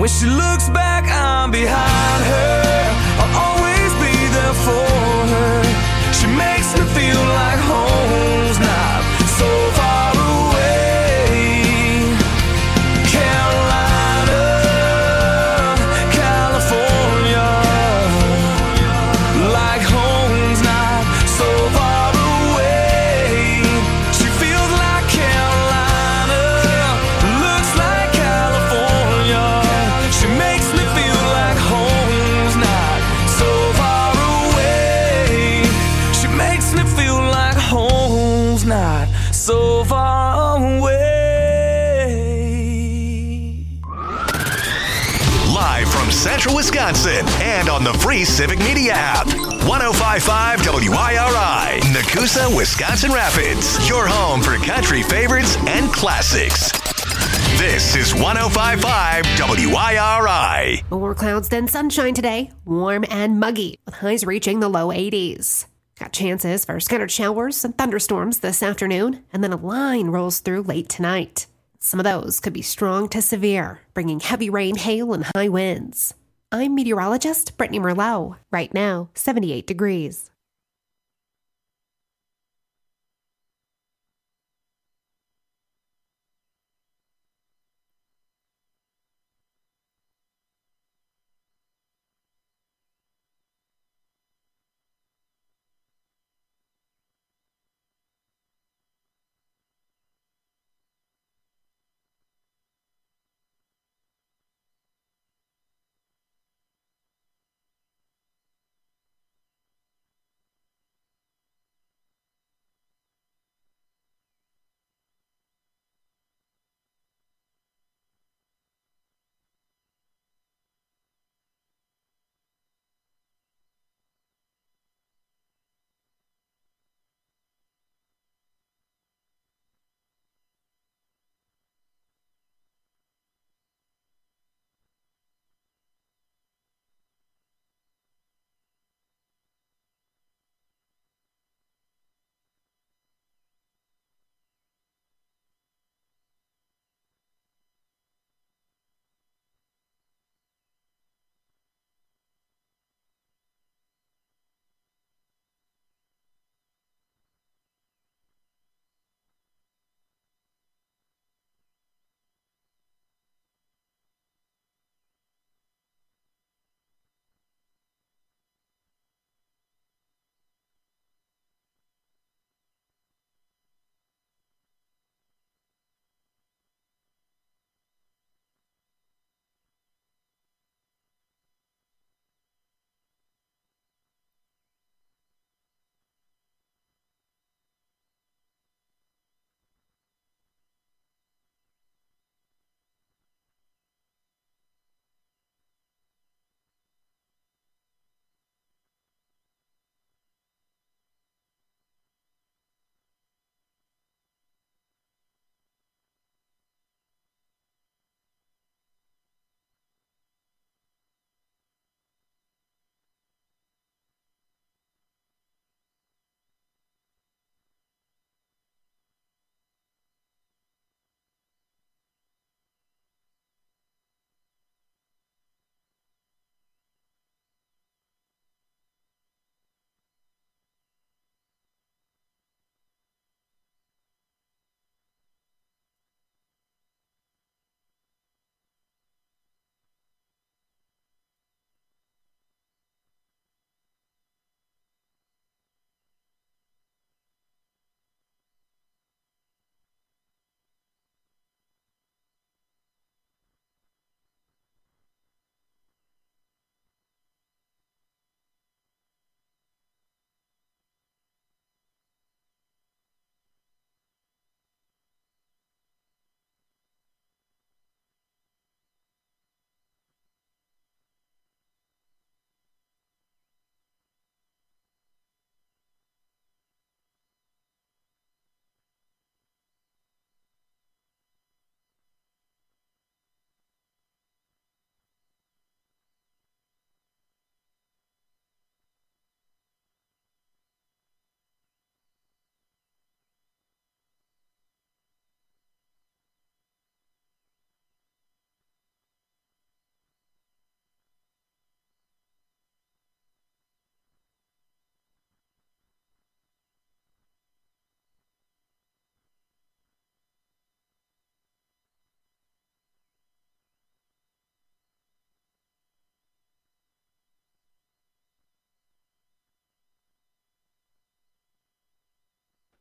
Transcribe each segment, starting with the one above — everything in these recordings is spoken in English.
When she looks back, I'm behind her. I'll always be there for her. She makes me feel like home's not so far away. Carolina, California, like home's not so far away. She feels like Carolina, looks like California. She makes me feel like home's not so far away. She makes me feel like home's not so far away. Live from Central Wisconsin and on the free Civic Media app. 105.5 WIRI, Nakusa, Wisconsin Rapids. Your home for country favorites and classics. This is 105.5 WIRI. More clouds than sunshine today. Warm and muggy, with highs reaching the low 80s. Got chances for scattered showers and thunderstorms this afternoon, and then a line rolls through late tonight. Some of those could be strong to severe, bringing heavy rain, hail, and high winds. I'm meteorologist Brittany Merlot. Right now, 78 degrees.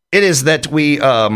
it is that we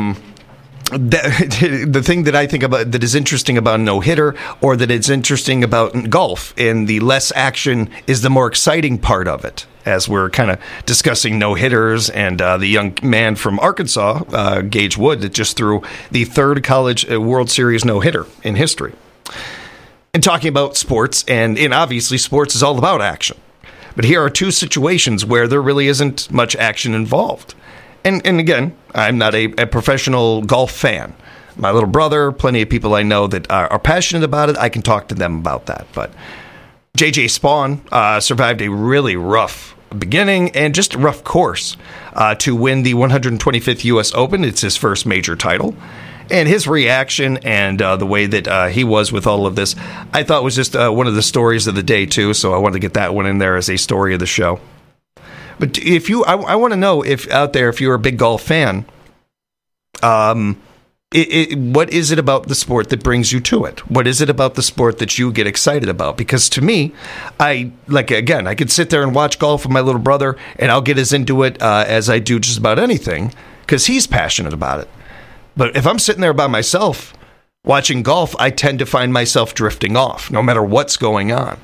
the thing that I think about that is interesting about a no-hitter, or that it's interesting about golf, and the less action is the more exciting part of it, as we're kind of discussing no-hitters and the young man from Arkansas, Gage Wood, that just threw the third college World Series no-hitter in history. And talking about sports, and obviously sports is all about action. But here are two situations where there really isn't much action involved. And again, I'm not a professional golf fan. My little brother, plenty of people I know that are passionate about it. I can talk to them about that. But J.J. Spaun survived a really rough beginning and just a rough course to win the 125th U.S. Open. It's his first major title. And his reaction and the way that he was with all of this, I thought was just one of the stories of the day, too. So I wanted to get that one in there as a story of the show. But I want to know if out there, if you're a big golf fan, what is it about the sport that brings you to it? What is it about the sport that you get excited about? Because to me, I could sit there and watch golf with my little brother, and I'll get as into it as I do just about anything, because he's passionate about it. But if I'm sitting there by myself watching golf, I tend to find myself drifting off, no matter what's going on.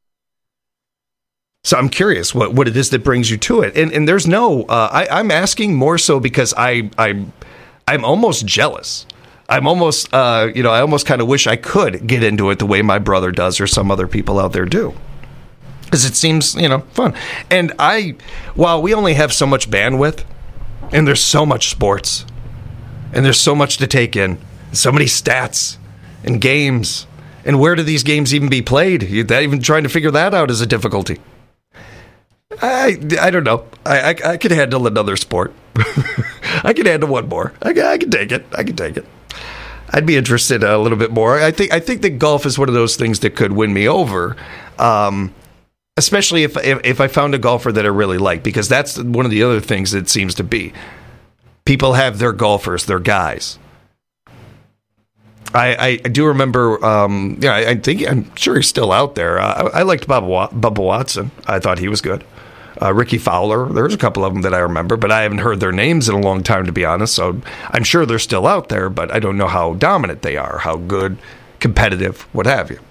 So I'm curious what it is that brings you to it. And there's no, I'm asking more so because I'm almost jealous. I'm almost, I almost kind of wish I could get into it the way my brother does or some other people out there do. Because it seems, fun. And while we only have so much bandwidth, and there's so much sports, and there's so much to take in, so many stats and games, and where do these games even be played? Even trying to figure that out is a difficulty. I don't know. I could handle another sport. I could handle one more. I can take it. I'd be interested a little bit more. I think that golf is one of those things that could win me over, especially if I found a golfer that I really like, because that's one of the other things it seems to be. People have their golfers, their guys. I do remember, I'm sure he's still out there. I liked Bubba Watson. I thought he was good. Ricky Fowler, there's a couple of them that I remember, but I haven't heard their names in a long time, to be honest. So I'm sure they're still out there, but I don't know how dominant they are, how good, competitive, what have you.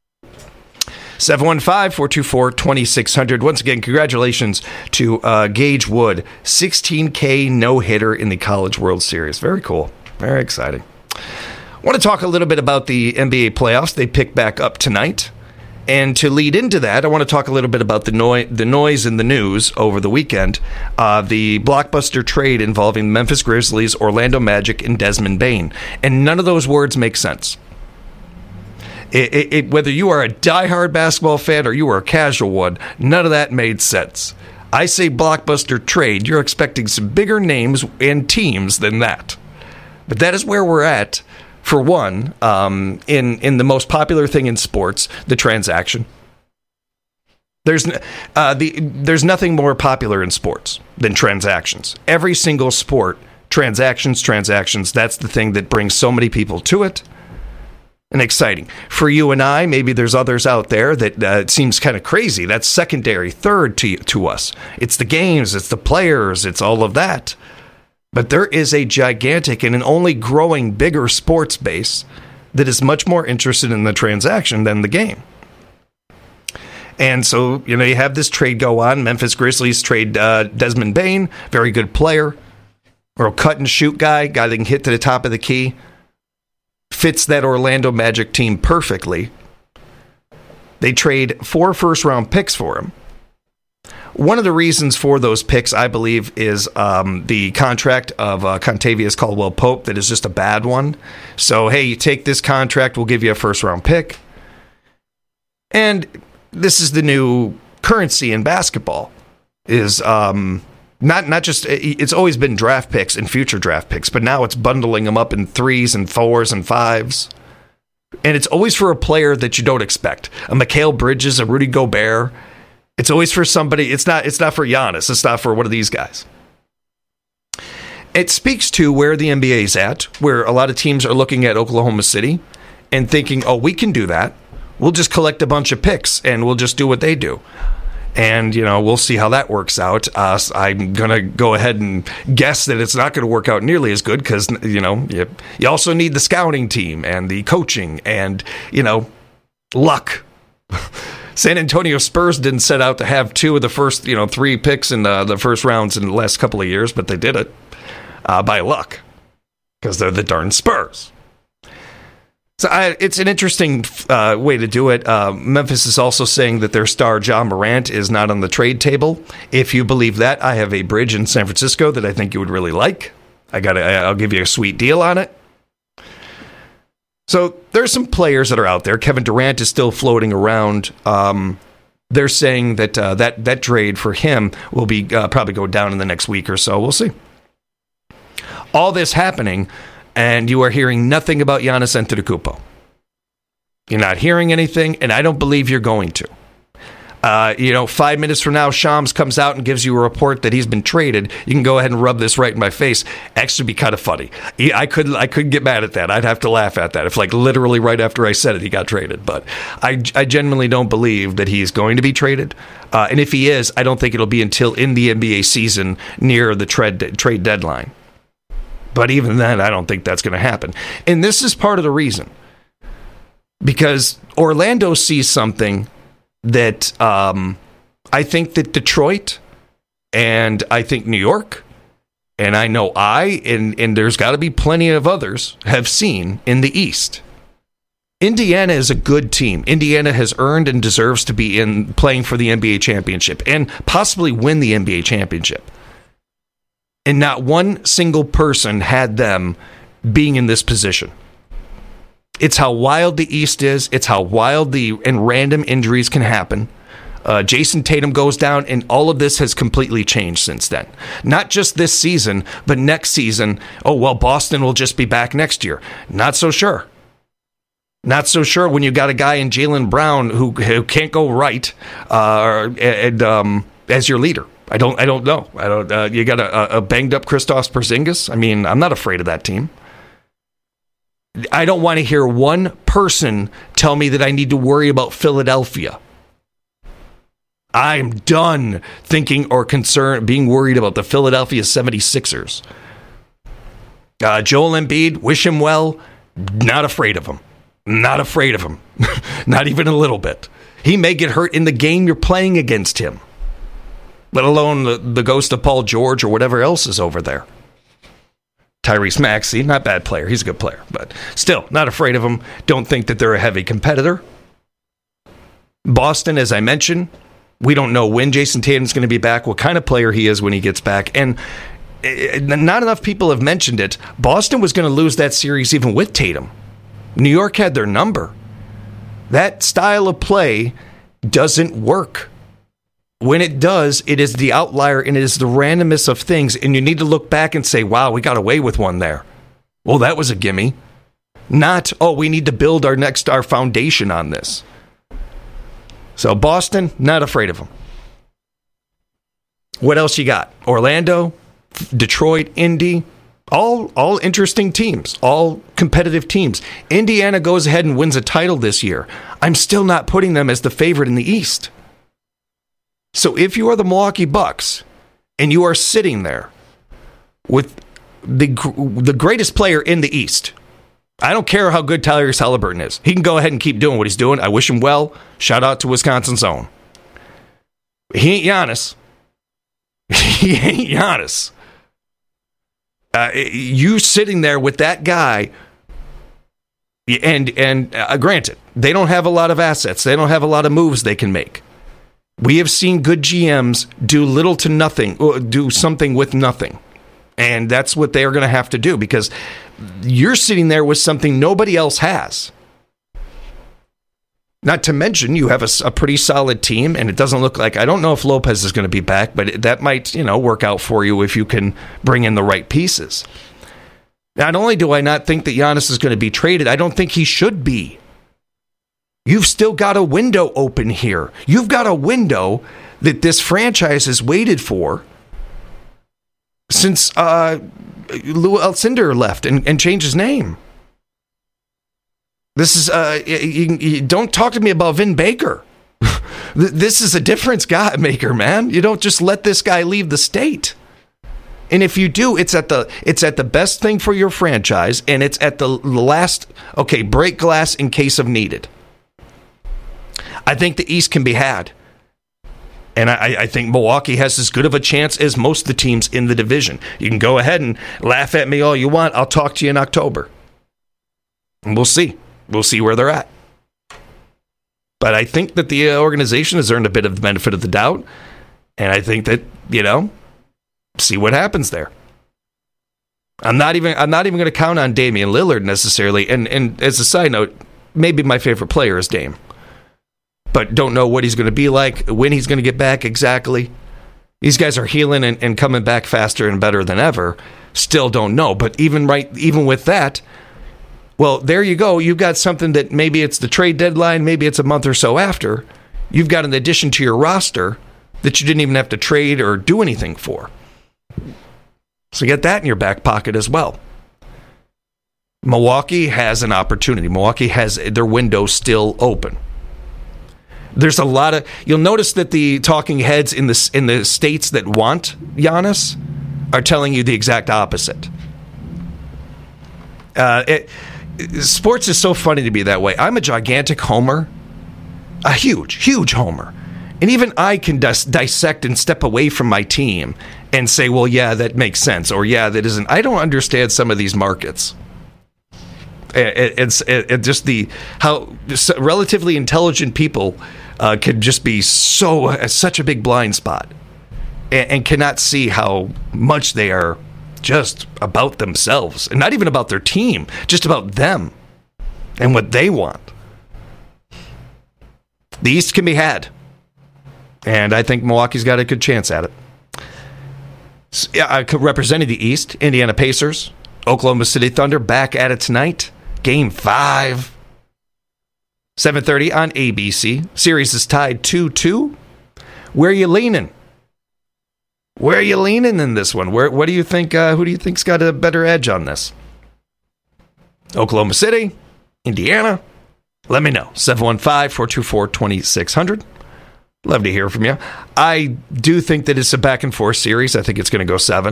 715-424-2600. Once again, congratulations to Gage Wood, 16K no-hitter in the College World Series. Very cool. Very exciting. I want to talk a little bit about the NBA playoffs. They pick back up tonight. And to lead into that, I want to talk a little bit about the noise in the news over the weekend. The blockbuster trade involving Memphis Grizzlies, Orlando Magic, and Desmond Bane. And none of those words make sense. Whether you are a diehard basketball fan or you are a casual one, none of that made sense. I say blockbuster trade, you're expecting some bigger names and teams than that. But that is where we're at. For one, in the most popular thing in sports, the transaction. There's nothing more popular in sports than transactions. Every single sport, transactions. That's the thing that brings so many people to it. And exciting. For you and I, maybe there's others out there that it seems kind of crazy. That's secondary, third to us. It's the games, it's the players, it's all of that. But there is a gigantic and an only growing bigger sports base that is much more interested in the transaction than the game. And so, you have this trade go on. Memphis Grizzlies trade Desmond Bane, very good player, or a cut and shoot guy that can hit to the top of the key. Fits that Orlando Magic team perfectly. They trade 4 first-round picks for him. One of the reasons for those picks, I believe, is the contract of Contavious Caldwell-Pope that is just a bad one. So, hey, you take this contract, we'll give you a first-round pick. And this is the new currency in basketball. Is not just, it's always been draft picks and future draft picks, but now it's bundling them up in 3s and 4s and 5s. And it's always for a player that you don't expect. A Mikal Bridges, a Rudy Gobert. It's always for somebody. It's not for Giannis. It's not for one of these guys. It speaks to where the NBA is at, where a lot of teams are looking at Oklahoma City and thinking, oh, we can do that. We'll just collect a bunch of picks and we'll just do what they do. And, we'll see how that works out. I'm going to go ahead and guess that it's not going to work out nearly as good because, you also need the scouting team and the coaching and, luck. San Antonio Spurs didn't set out to have 2 of the first, 3 picks in the first rounds in the last couple of years, but they did it by luck because they're the darn Spurs. So it's an interesting way to do it. Memphis is also saying that their star Ja Morant is not on the trade table. If you believe that, I have a bridge in San Francisco that I think you would really like. I'll give you a sweet deal on it. So there's some players that are out there. Kevin Durant is still floating around. They're saying that that trade for him will be probably go down in the next week or so. We'll see. All this happening, and you are hearing nothing about Giannis Antetokounmpo. You're not hearing anything, and I don't believe you're going to. 5 minutes from now, Shams comes out and gives you a report that he's been traded. You can go ahead and rub this right in my face. Actually, be kind of funny. I couldn't get mad at that. I'd have to laugh at that if, literally right after I said it, he got traded. But I genuinely don't believe that he's going to be traded. And if he is, I don't think it'll be until in the NBA season near the trade deadline. But even then, I don't think that's going to happen. And this is part of the reason. Because Orlando sees something that I think that Detroit and I think New York, and I know and there's got to be plenty of others, have seen in the East. Indiana is a good team. Indiana has earned and deserves to be playing for the NBA championship and possibly win the NBA championship. And not one single person had them being in this position. It's how wild the East is. It's how wild and random injuries can happen. Jason Tatum goes down, and all of this has completely changed since then. Not just this season, but next season. Oh, well, Boston will just be back next year. Not so sure. Not so sure when you got a guy in Jaylen Brown who can't go right as your leader. I don't know. You got a banged up Kristaps Porzingis. I mean, I'm not afraid of that team. I don't want to hear one person tell me that I need to worry about Philadelphia. I'm done thinking or being worried about the Philadelphia 76ers. Joel Embiid, wish him well. Not afraid of him. Not afraid of him. Not even a little bit. He may get hurt in the game you're playing against him. Let alone the ghost of Paul George or whatever else is over there. Tyrese Maxey, not a bad player. He's a good player, but still, not afraid of him. Don't think that they're a heavy competitor. Boston, as I mentioned, we don't know when Jason Tatum's going to be back, what kind of player he is when he gets back, and not enough people have mentioned it. Boston was going to lose that series even with Tatum. New York had their number. That style of play doesn't work. When it does, it is the outlier and it is the randomness of things. And you need to look back and say, wow, we got away with one there. Well, that was a gimme. Not, we need to build our foundation on this. So Boston, not afraid of them. What else you got? Orlando, Detroit, Indy, all interesting teams, all competitive teams. Indiana goes ahead and wins a title this year. I'm still not putting them as the favorite in the East. So if you are the Milwaukee Bucks and you are sitting there with the greatest player in the East, I don't care how good Tyrese Halliburton is. He can go ahead and keep doing what he's doing. I wish him well. Shout out to Wisconsin's own. He ain't Giannis. He ain't Giannis. You sitting there with that guy, and granted, they don't have a lot of assets. They don't have a lot of moves they can make. We have seen good GMs do little to nothing, or do something with nothing. And that's what they are going to have to do, because you're sitting there with something nobody else has. Not to mention, you have a pretty solid team, and it doesn't look like, I don't know if Lopez is going to be back, but that might, work out for you if you can bring in the right pieces. Not only do I not think that Giannis is going to be traded, I don't think he should be. You've still got a window open here. You've got a window that this franchise has waited for since Lou Alcindor left and changed his name. This is, you don't talk to me about Vin Baker. This is a difference maker, man. You don't just let this guy leave the state. And if you do, it's at the best thing for your franchise, and it's at the last, break glass in case of needed. I think the East can be had. And I think Milwaukee has as good of a chance as most of the teams in the division. You can go ahead and laugh at me all you want. I'll talk to you in October. And we'll see. We'll see where they're at. But I think that the organization has earned a bit of the benefit of the doubt. And I think that, see what happens there. I'm not even going to count on Damian Lillard necessarily. And as a side note, maybe my favorite player is Dame. But don't know what he's going to be like, when he's going to get back exactly. These guys are healing and coming back faster and better than ever. Still don't know. But even with that, well, there you go. You've got something that maybe it's the trade deadline, maybe it's a month or so after. You've got an addition to your roster that you didn't even have to trade or do anything for. So get that in your back pocket as well. Milwaukee has an opportunity. Milwaukee has their window still open. There's a lot of... You'll notice that the talking heads in the states that want Giannis are telling you the exact opposite. Sports is so funny to be that way. I'm a gigantic homer. A huge homer. And even I can dissect and step away from my team and say, well, yeah, that makes sense. Or, yeah, that isn't. I don't understand some of these markets. It's just how relatively intelligent people can just be such a big blind spot and cannot see how much they are just about themselves and not even about their team, just about them and what they want. The East can be had, and I think Milwaukee's got a good chance at it. Representing the East, Indiana Pacers, Oklahoma City Thunder back at it tonight. Game 5, 7:30 on ABC. Series is tied 2-2. Where are you leaning? Where are you leaning in this one? What do you think? Who do you think's got a better edge on this? Oklahoma City, Indiana. Let me know. 715-424-2600. Love to hear from you. I do think that it's a back and forth series. I think it's going to go 7.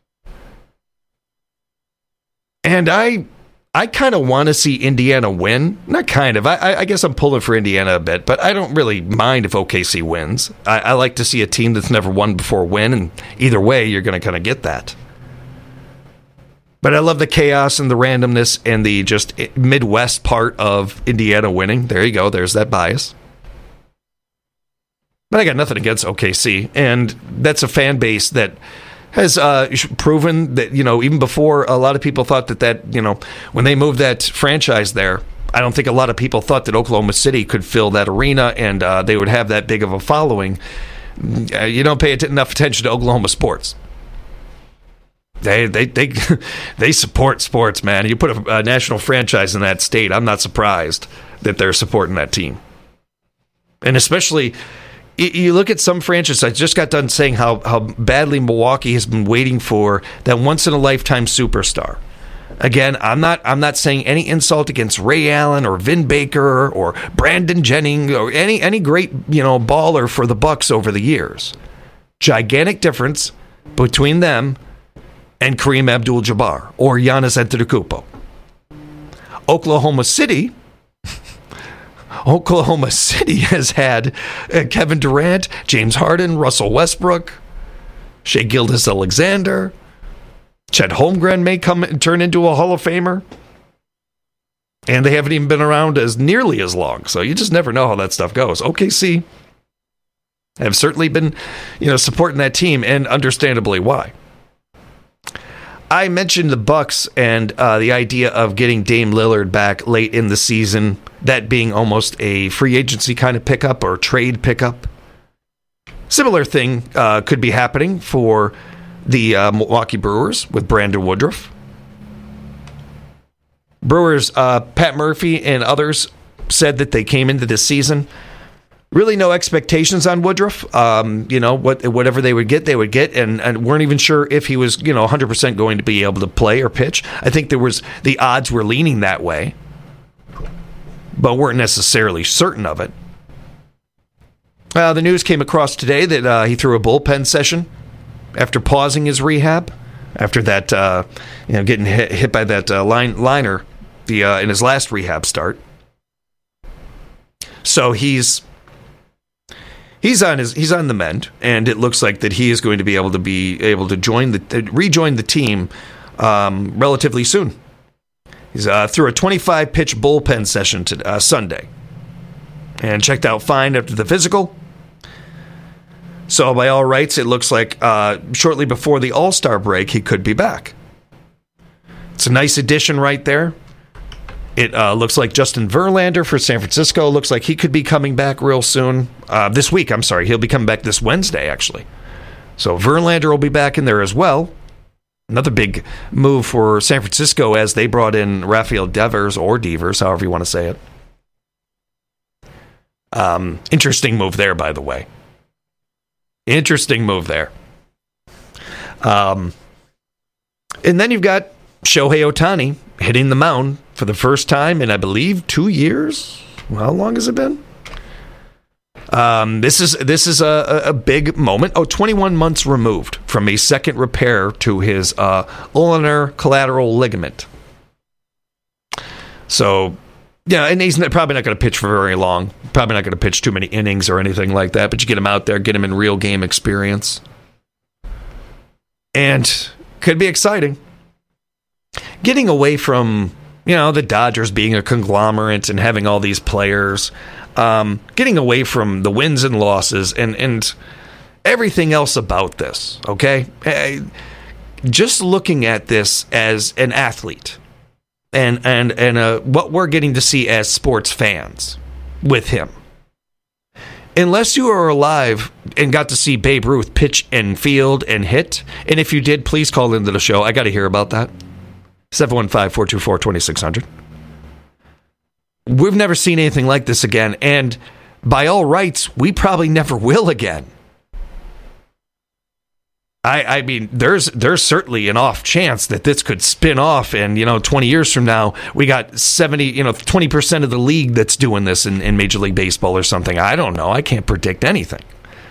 And I kind of want to see Indiana win. Not kind of. I guess I'm pulling for Indiana a bit, but I don't really mind if OKC wins. I like to see a team that's never won before win, and either way, you're going to kind of get that. But I love the chaos and the randomness and the just Midwest part of Indiana winning. There you go. There's that bias. But I got nothing against OKC, and that's a fan base that has proven that, even before a lot of people thought that, when they moved that franchise there, I don't think a lot of people thought that Oklahoma City could fill that arena and they would have that big of a following. You don't pay enough attention to Oklahoma sports. They support sports, man. You put a national franchise in that state, I'm not surprised that they're supporting that team. And especially... You look at some franchises. I just got done saying how badly Milwaukee has been waiting for that once-in-a-lifetime superstar. Again, I'm not saying any insult against Ray Allen or Vin Baker or Brandon Jennings or any great baller for the Bucks over the years. Gigantic difference between them and Kareem Abdul-Jabbar or Giannis Antetokounmpo. Oklahoma City has had Kevin Durant, James Harden, Russell Westbrook, Shai Gilgeous-Alexander. Chet Holmgren may come and turn into a Hall of Famer. And they haven't even been around as nearly as long. So you just never know how that stuff goes. OKC have certainly been, supporting that team, and understandably why. I mentioned the Bucks and the idea of getting Dame Lillard back late in the season, that being almost a free agency kind of pickup or trade pickup. Similar thing could be happening for the Milwaukee Brewers with Brandon Woodruff. Brewers, Pat Murphy and others said that they came into this season really no expectations on Woodruff. Whatever they would get, and weren't even sure if he was, 100% going to be able to play or pitch. I think the odds were leaning that way, but weren't necessarily certain of it. The news came across today that he threw a bullpen session after pausing his rehab, after that, getting hit by that liner in his last rehab start. So he's on the mend, and it looks like that he is going to be able to rejoin the team relatively soon. He's through a 25-pitch bullpen session Sunday, and checked out fine after the physical. So by all rights, it looks like shortly before the All-Star break, he could be back. It's a nice addition right there. It looks like Justin Verlander for San Francisco looks like he could be coming back real soon. This week, I'm sorry. He'll be coming back this Wednesday, actually. So Verlander will be back in there as well. Another big move for San Francisco as they brought in Rafael Devers, or Devers, however you want to say it. Interesting move there, by the way. Interesting move there. And then you've got Shohei Ohtani hitting the mound for the first time in, I believe, 2 years. How long has it been? This is a big moment. 21 months removed from a second repair to his ulnar collateral ligament. So, yeah, and he's probably not going to pitch for very long. Probably not going to pitch too many innings or anything like that, but you get him out there, get him in real game experience. And could be exciting. Getting away from, the Dodgers being a conglomerate and having all these players, getting away from the wins and losses and everything else about this, okay? Just looking at this as an athlete and what we're getting to see as sports fans with him. Unless you are alive and got to see Babe Ruth pitch and field and hit, and if you did, please call into the show. I got to hear about that. 715-424-2600. We've never seen anything like this again, and by all rights, we probably never will again. I mean, there's certainly an off chance that this could spin off, and 20 years from now, we got 20% of the league that's doing this in Major League Baseball or something. I don't know. I can't predict anything.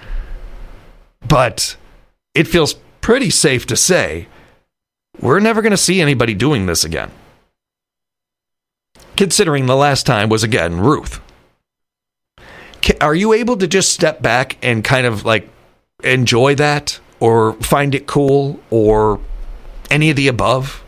But it feels pretty safe to say we're never going to see anybody doing this again. Considering the last time was, again, Ruth. Are you able to just step back and kind of enjoy that? Or find it cool, or any of the above?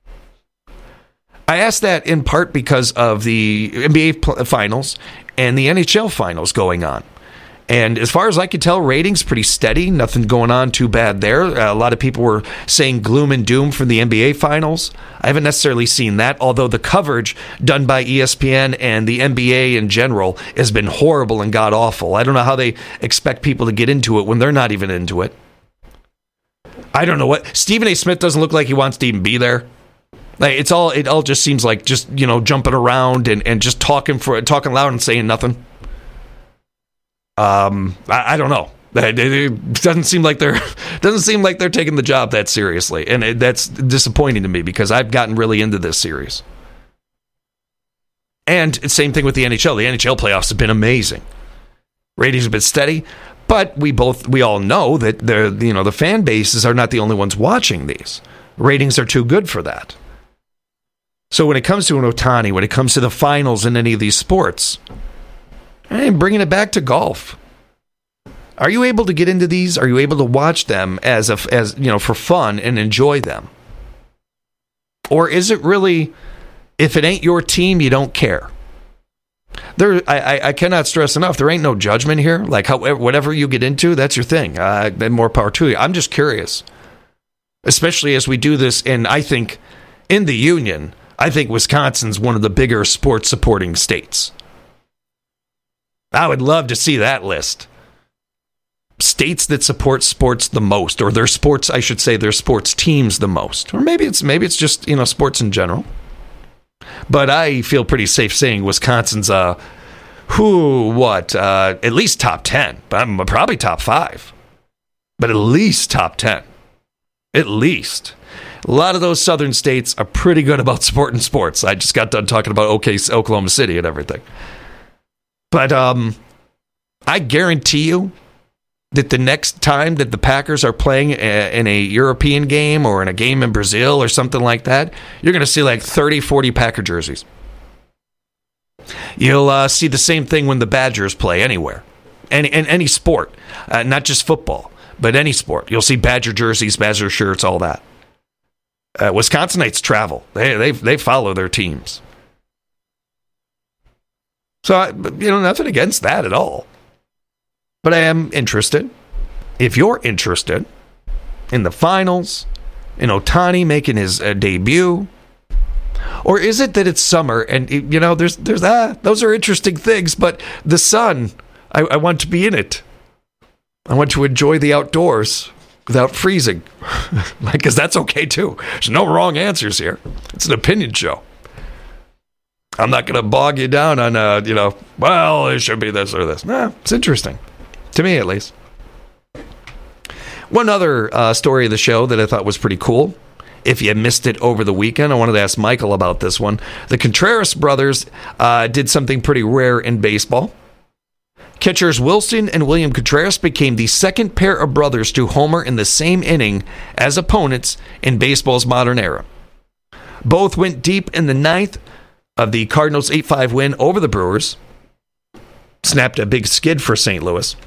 I ask that in part because of the NBA finals and the NHL finals going on. And as far as I can tell, ratings pretty steady. Nothing going on too bad there. A lot of people were saying gloom and doom for the NBA finals. I haven't necessarily seen that, although the coverage done by ESPN and the NBA in general has been horrible and god-awful. I don't know how they expect people to get into it when they're not even into it. I don't know what Stephen A. Smith doesn't look like he wants to even be there. It all just seems like just jumping around and just talking loud and saying nothing. I don't know. It doesn't seem like they're taking the job that seriously, and that's disappointing to me because I've gotten really into this series. And same thing with the NHL. The NHL playoffs have been amazing. Ratings have been steady. But we all know that the fan bases are not the only ones watching these. Ratings are too good for that. So when it comes to an Ohtani, when it comes to the finals in any of these sports, and bringing it back to golf, are you able to get into these? Are you able to watch them as for fun and enjoy them? Or is it really, if it ain't your team, you don't care? I cannot stress enough, there ain't no judgment here. Whatever you get into, that's your thing. More power to you. I'm just curious. Especially as we do this, and I think in the union, I think Wisconsin's one of the bigger sports supporting states. I would love to see that list. States that support sports the most, or their sports teams the most. Or maybe it's just, sports in general. But I feel pretty safe saying Wisconsin's at least top 10. But probably top 5. But at least top 10. At least. A lot of those southern states are pretty good about supporting sports. I just got done talking about Oklahoma City and everything. But I guarantee you that the next time that the Packers are playing in a European game or in a game in Brazil or something like that, you're going to see like 30, 40 Packer jerseys. You'll see the same thing when the Badgers play anywhere, in any sport, not just football, but any sport. You'll see Badger jerseys, Badger shirts, all that. Wisconsinites travel. They follow their teams. So, nothing against that at all. But I am interested, if you're interested, in the finals, in Ohtani making his debut, or is it that it's summer and, there's those are interesting things, but the sun, I want to be in it. I want to enjoy the outdoors without freezing, because that's okay too. There's no wrong answers here. It's an opinion show. I'm not going to bog you down on, well, it should be this or this. Nah, it's interesting. To me, at least. One other story of the show that I thought was pretty cool. If you missed it over the weekend, I wanted to ask Michael about this one. The Contreras brothers did something pretty rare in baseball. Catchers Wilson and William Contreras became the second pair of brothers to homer in the same inning as opponents in baseball's modern era. Both went deep in the ninth of the Cardinals' 8-5 win over the Brewers. Snapped a big skid for St. Louis.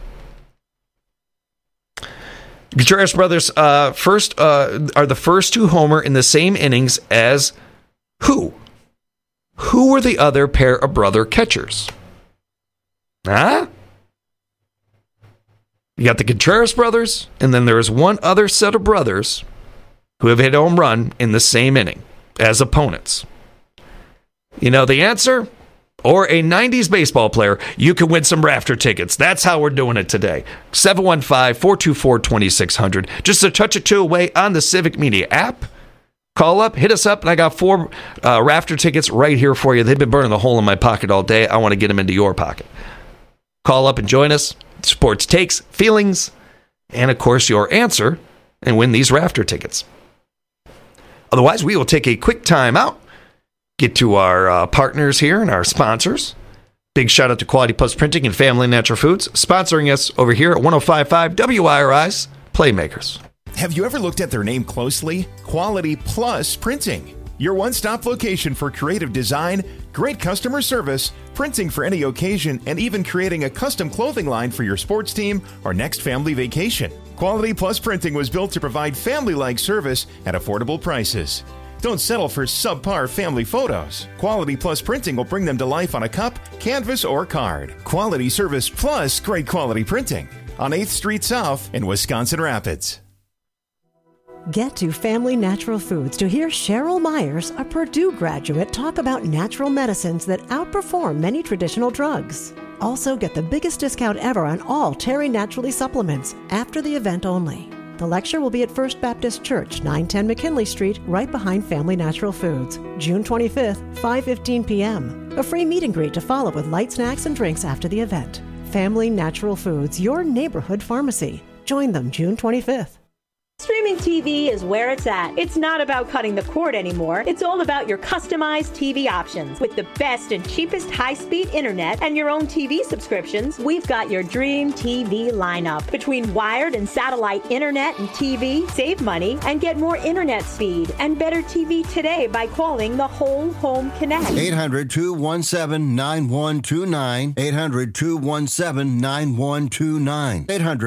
Contreras brothers are the first to homer in the same innings as who? Who were the other pair of brother catchers? Huh? You got the Contreras brothers, and then there is one other set of brothers who have hit a home run in the same inning as opponents. You know the answer? Or a 90s baseball player, you can win some rafter tickets. That's how we're doing it today. 715-424-2600. Just a touch or two away on the Civic Media app. Call up, hit us up, and I got 4 rafter tickets right here for you. They've been burning the hole in my pocket all day. I want to get them into your pocket. Call up and join us. Sports takes, feelings, and, of course, your answer, and win these rafter tickets. Otherwise, we will take a quick time out. Get to our partners here and our sponsors. Big shout out to Quality Plus Printing and Family Natural Foods, sponsoring us over here at 105.5 WIRI's Playmakers. Have you ever looked at their name closely? Quality Plus Printing. Your one-stop location for creative design, great customer service, printing for any occasion, and even creating a custom clothing line for your sports team or next family vacation. Quality Plus Printing was built to provide family-like service at affordable prices. Don't settle for subpar family photos. Quality Plus Printing will bring them to life on a cup, canvas, or card. Quality service plus great quality printing on 8th Street South in Wisconsin Rapids. Get to Family Natural Foods to hear Cheryl Myers, a Purdue graduate, talk about natural medicines that outperform many traditional drugs. Also get the biggest discount ever on all Terry Naturally supplements after the event only. The lecture will be at First Baptist Church, 910 McKinley Street, right behind Family Natural Foods, June 25th, 5:15 p.m. A free meet and greet to follow with light snacks and drinks after the event. Family Natural Foods, your neighborhood pharmacy. Join them June 25th. Streaming TV is where it's at. It's not about cutting the cord anymore. It's all about your customized TV options. With the best and cheapest high-speed internet and your own TV subscriptions, we've got your dream TV lineup. Between wired and satellite internet and TV, save money and get more internet speed and better TV today by calling the Whole Home Connect. 800-217-9129. 800-217-9129.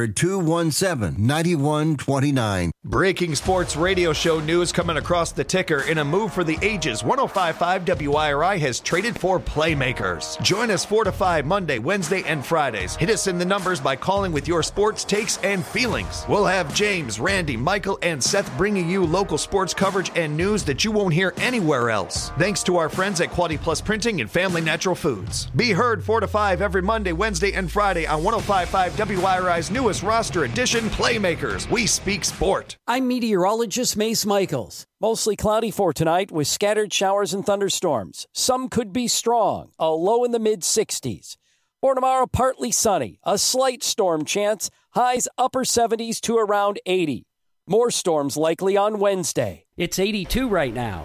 800-217-9129. Breaking sports radio show news coming across the ticker. In a move for the ages, 105.5 WIRI has traded for Playmakers. Join us 4 to 5 Monday, Wednesday, and Fridays. Hit us in the numbers by calling with your sports takes and feelings. We'll have James, Randy, Michael, and Seth bringing you local sports coverage and news that you won't hear anywhere else. Thanks to our friends at Quality Plus Printing and Family Natural Foods. Be heard 4 to 5 every Monday, Wednesday, and Friday on 105.5 WIRI's newest roster edition, Playmakers. We speak sport. I'm meteorologist Mace Michaels. Mostly cloudy for tonight with scattered showers and thunderstorms. Some could be strong, a low in the mid-60s. For tomorrow, partly sunny, a slight storm chance, highs upper 70s to around 80. More storms likely on Wednesday. It's 82 right now.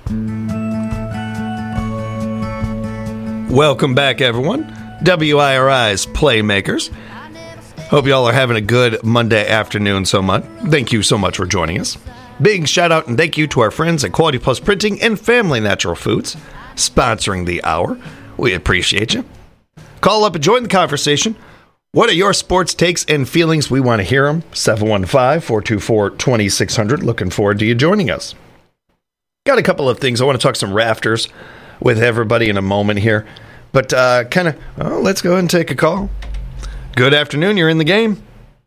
Welcome back, everyone. WIRI's Playmakers. Hope y'all are having a good Monday afternoon so much. Thank you so much for joining us. Big shout out and thank you to our friends at Quality Plus Printing and Family Natural Foods, sponsoring the hour. We appreciate you. Call up and join the conversation. What are your sports takes and feelings? We want to hear them. 715-424-2600. Looking forward to you joining us. Got a couple of things. I want to talk some Rafters with everybody in a moment here. But let's go ahead and take a call. Good afternoon. You're in the game.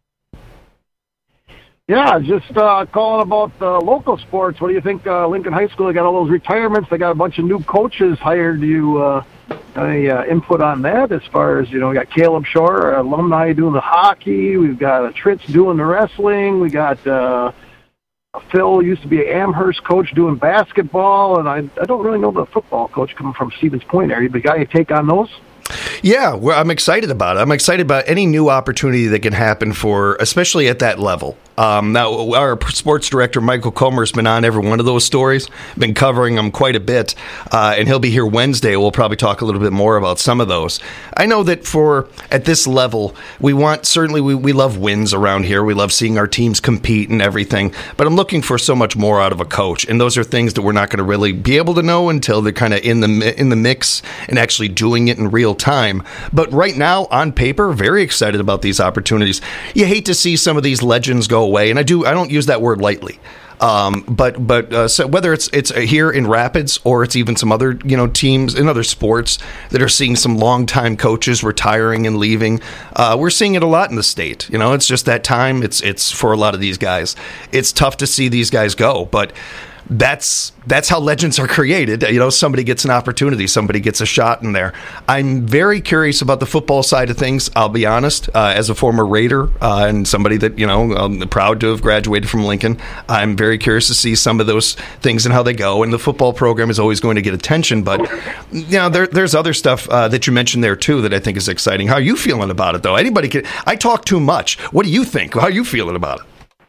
Yeah, just calling about local sports. What do you think, Lincoln High School? They got all those retirements. They got a bunch of new coaches hired. Do you any input on that as far as, we got Caleb Shore, alumni, doing the hockey. We've got Tritz doing the wrestling. We got Phil, used to be an Amherst coach, doing basketball. And I don't really know the football coach coming from Stevens Point area. But got any take on those? Yeah, I'm excited about it. I'm excited about any new opportunity that can happen for, especially at that level. Now, our sports director, Michael Comer, has been on every one of those stories, been covering them quite a bit, and he'll be here Wednesday. We'll probably talk a little bit more about some of those. I know that at this level, we love wins around here. We love seeing our teams compete and everything, but I'm looking for so much more out of a coach, and those are things that we're not going to really be able to know until they're kind of in the mix and actually doing it in real time. But right now, on paper, very excited about these opportunities. You hate to see some of these legends go away, and I don't use that word lightly. So whether it's here in Rapids or it's even some other teams in other sports that are seeing some longtime coaches retiring and leaving, we're seeing it a lot in the state. It's just that time. It's for a lot of these guys. It's tough to see these guys go, but that's how legends are created. Somebody gets an opportunity, somebody gets a shot in there. I'm very curious about the football side of things. I'll be honest, as a former Raider and somebody that I'm proud to have graduated from Lincoln, I'm very curious to see some of those things and how they go. And the football program is always going to get attention, but there's other stuff that you mentioned there too that I think is exciting. How are you feeling about it though? I talk too much. What do you think? How are you feeling about it?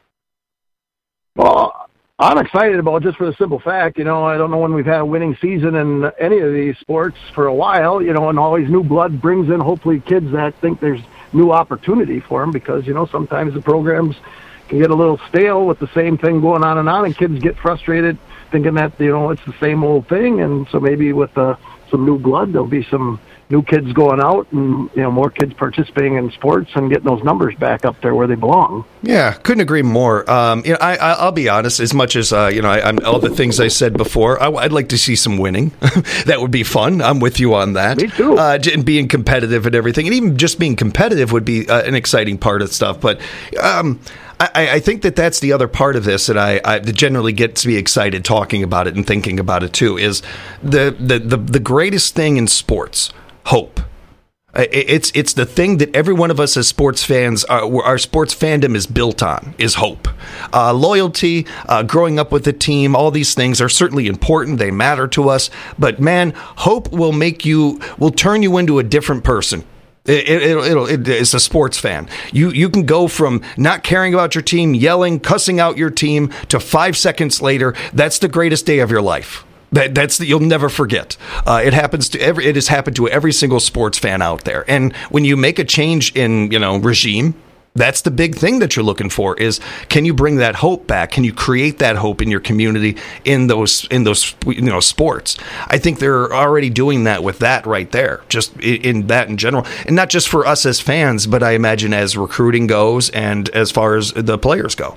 Well, I'm excited about it just for the simple fact, I don't know when we've had a winning season in any of these sports for a while, and always new blood brings in hopefully kids that think there's new opportunity for them because, sometimes the programs can get a little stale with the same thing going on and kids get frustrated thinking that, it's the same old thing. And so maybe with some new blood, there'll be some new kids going out and, more kids participating in sports and getting those numbers back up there where they belong. Yeah, couldn't agree more. I'll be honest, as much as, I'm all the things I said before, I'd like to see some winning. That would be fun. I'm with you on that. Me too. And being competitive and everything. And even just being competitive would be an exciting part of stuff. But I think that's the other part of this that I generally gets me excited talking about it and thinking about it too, is the greatest thing in sports. Hope. It's the thing that every one of us as sports fans, our sports fandom is built on, is hope. Loyalty, growing up with the team, all these things are certainly important. They matter to us. But man, hope will turn you into a different person. It's a sports fan. You can go from not caring about your team, yelling, cussing out your team, to 5 seconds later, that's the greatest day of your life. You'll never forget. It has happened to every single sports fan out there. And when you make a change in, regime, that's the big thing that you're looking for is, can you bring that hope back? Can you create that hope in your community in those sports? I think they're already doing that with that right there, just in that in general. And not just for us as fans, but I imagine as recruiting goes and as far as the players go.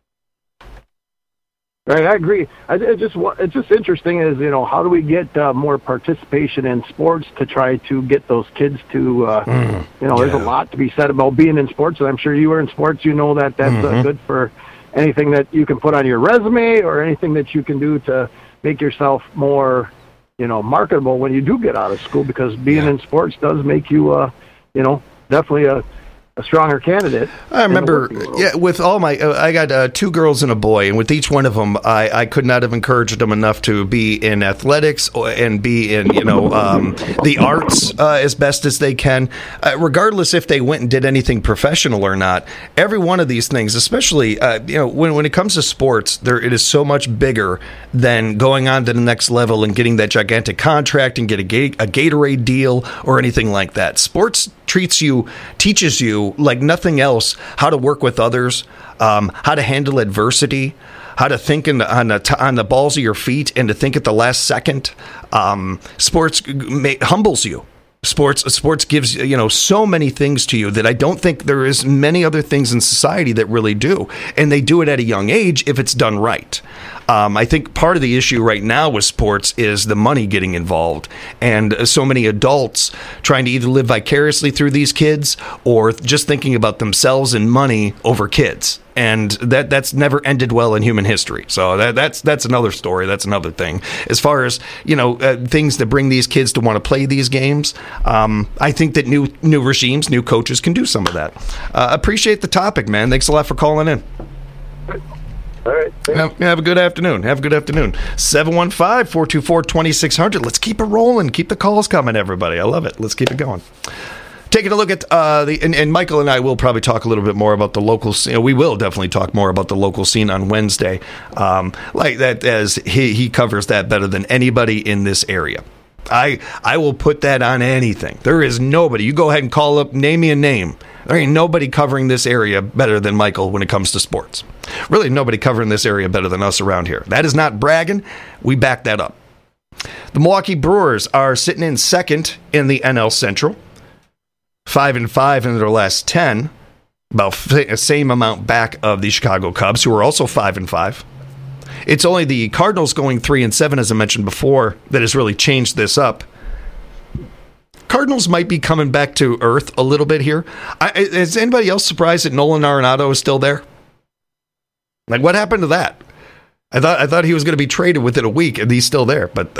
Right, I agree. It's just interesting is, how do we get more participation in sports to try to get those kids to, there's a lot to be said about being in sports, and I'm sure you were in sports, that's good for anything that you can put on your resume or anything that you can do to make yourself more, marketable when you do get out of school, because being in sports does make you, definitely a stronger candidate. I remember, with all I got 2 girls and a boy, and with each one of them, I could not have encouraged them enough to be in athletics and be in, the arts as best as they can, regardless if they went and did anything professional or not. Every one of these things, especially, when it comes to sports, it is so much bigger than going on to the next level and getting that gigantic contract and get a Gatorade deal or anything like that. Sports teaches you like nothing else how to work with others, how to handle adversity, how to think on the balls of your feet and to think at the last second. Sports humbles you. Sports gives, so many things to you that I don't think there is many other things in society that really do. And they do it at a young age if it's done right. I think part of the issue right now with sports is the money getting involved, and so many adults trying to either live vicariously through these kids or just thinking about themselves and money over kids. And that's never ended well in human history. So that's another story. That's another thing. As far as things that bring these kids to want to play these games, I think that new regimes, new coaches can do some of that. Appreciate the topic, man. Thanks a lot for calling in. All right. Have a good afternoon. 715-424-2600. Let's keep it rolling. Keep the calls coming, everybody. I love it. Let's keep it going. Taking a look at and Michael and I will probably talk a little bit more about the local scene. We will definitely talk more about the local scene on Wednesday, like that, as he covers that better than anybody in this area. I will put that on anything. There is nobody. You go ahead and call up, name me a name. There ain't nobody covering this area better than Michael when it comes to sports. Really, nobody covering this area better than us around here. That is not bragging. We back that up. The Milwaukee Brewers are sitting in second in the NL Central. 5-5 in their last 10. About the same amount back of the Chicago Cubs, who are also 5-5. It's only the Cardinals going 3-7, as I mentioned before, that has really changed this up. Cardinals might be coming back to earth a little bit here. Is anybody else surprised that Nolan Arenado is still there? Like, what happened to that? I thought he was going to be traded within a week, and he's still there. But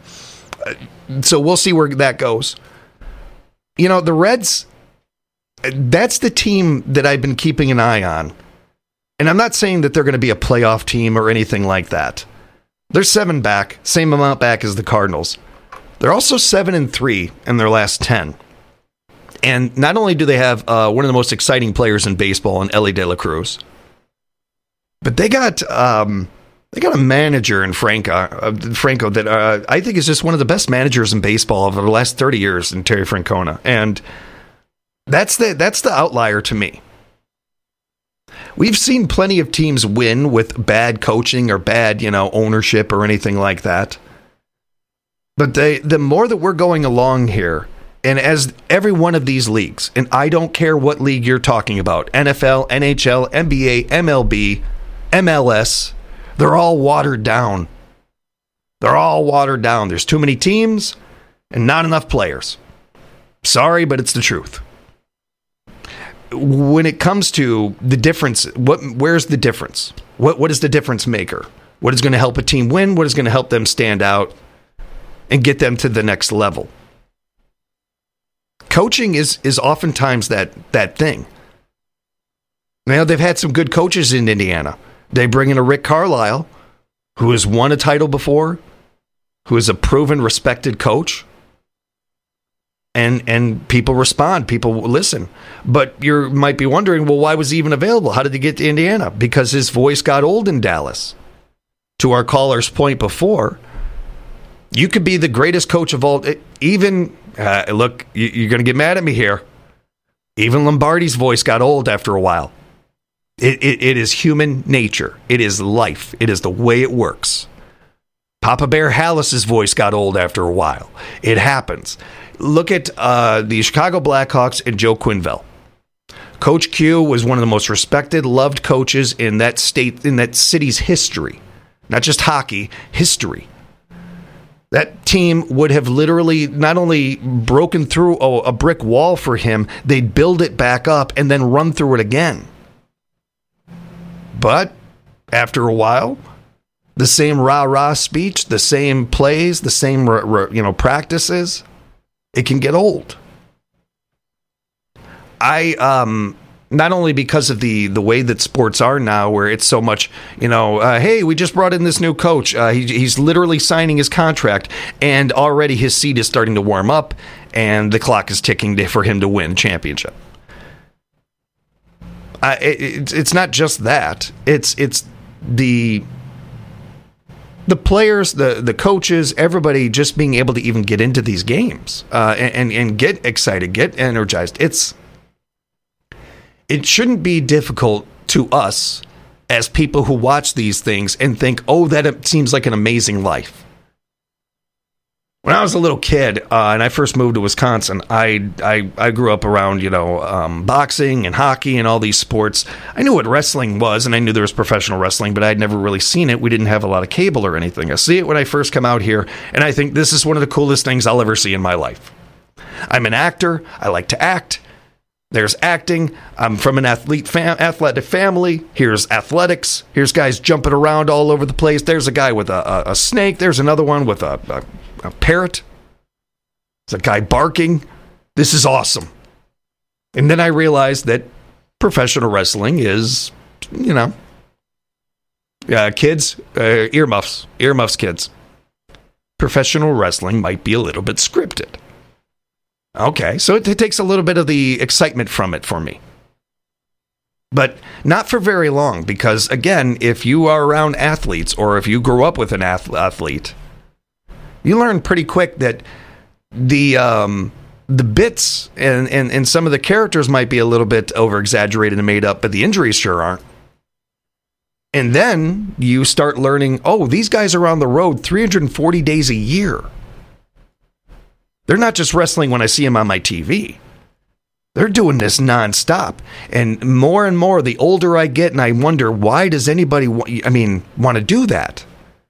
so we'll see where that goes. The Reds, that's the team that I've been keeping an eye on. And I'm not saying that they're going to be a playoff team or anything like that. They're 7 back, same amount back as the Cardinals. They're also 7-3 in their last 10. And not only do they have one of the most exciting players in baseball in Elly De La Cruz, but they got a manager in Franco that I think is just one of the best managers in baseball over the last 30 years in Terry Francona. And that's the outlier to me. We've seen plenty of teams win with bad coaching or bad, ownership or anything like that. But the more that we're going along here, and as every one of these leagues, and I don't care what league you're talking about, NFL, NHL, NBA, MLB, MLS, they're all watered down. There's too many teams and not enough players. Sorry, but it's the truth. When it comes to the difference, where's the difference? What is the difference maker? What is going to help a team win? What is going to help them stand out and get them to the next level? Coaching is oftentimes that thing. Now, they've had some good coaches in Indiana. They bring in a Rick Carlisle, who has won a title before, who is a proven, respected coach. And people respond, people listen. But you might be wondering, well, why was he even available? How did he get to Indiana? Because his voice got old in Dallas. To our caller's point before, you could be the greatest coach of all. Look, you're going to get mad at me here. Even Lombardi's voice got old after a while. It is human nature. It is life. It is the way it works. Papa Bear Hallis's voice got old after a while. It happens. Look at the Chicago Blackhawks and Joe Quenneville. Coach Q was one of the most respected, loved coaches in that state, in that city's history. Not just hockey, history. That team would have literally not only broken through a brick wall for him, they'd build it back up and then run through it again. But after a while, the same rah-rah speech, the same plays, the same practices, it can get old. Not only because of the way that sports are now, where it's so much, hey, we just brought in this new coach. He's literally signing his contract, and already his seat is starting to warm up, and the clock is ticking for him to win a championship. It's not just that. It's the the players, the coaches, everybody just being able to even get into these games and get excited, get energized. It shouldn't be difficult to us as people who watch these things and think, oh, that seems like an amazing life. When I was a little kid and I first moved to Wisconsin, I grew up around, boxing and hockey and all these sports. I knew what wrestling was, and I knew there was professional wrestling, but I'd never really seen it. We didn't have a lot of cable or anything. I see it when I first come out here, and I think this is one of the coolest things I'll ever see in my life. I'm an actor. I like to act. There's acting. I'm from an athletic family. Here's athletics. Here's guys jumping around all over the place. There's a guy with a snake. There's another one with a parrot. There's a guy barking. This is awesome. And then I realized that professional wrestling is, kids, earmuffs, kids. Professional wrestling might be a little bit scripted. Okay, so it takes a little bit of the excitement from it for me. But not for very long, because, again, if you are around athletes or if you grew up with an athlete, you learn pretty quick that the bits and some of the characters might be a little bit over-exaggerated and made up, but the injuries sure aren't. And then you start learning, oh, these guys are on the road 340 days a year. They're not just wrestling when I see them on my TV. They're doing this nonstop. And more, the older I get, and I wonder, why does anybody want to do that?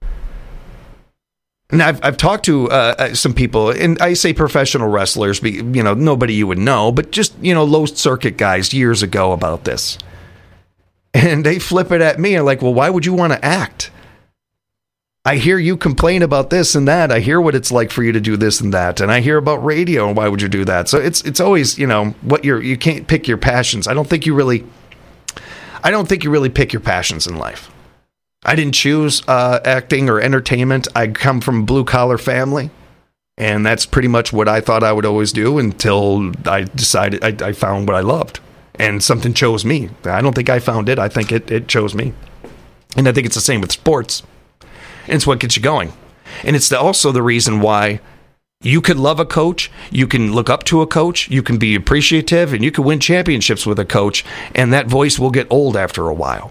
And I've talked to some people, and I say professional wrestlers, nobody you would know, but just, low circuit guys years ago about this. And they flip it at me and like, well, why would you want to act? I hear you complain about this and that. I hear what it's like for you to do this and that. And I hear about radio and why would you do that? So it's always, what you can't pick your passions. I don't think you really pick your passions in life. I didn't choose acting or entertainment. I come from a blue-collar family, and that's pretty much what I thought I would always do until I decided I found what I loved, and something chose me. I don't think I found it. I think it chose me. And I think it's the same with sports. And it's what gets you going. And it's also the reason why you could love a coach, you can look up to a coach, you can be appreciative, and you can win championships with a coach, and that voice will get old after a while.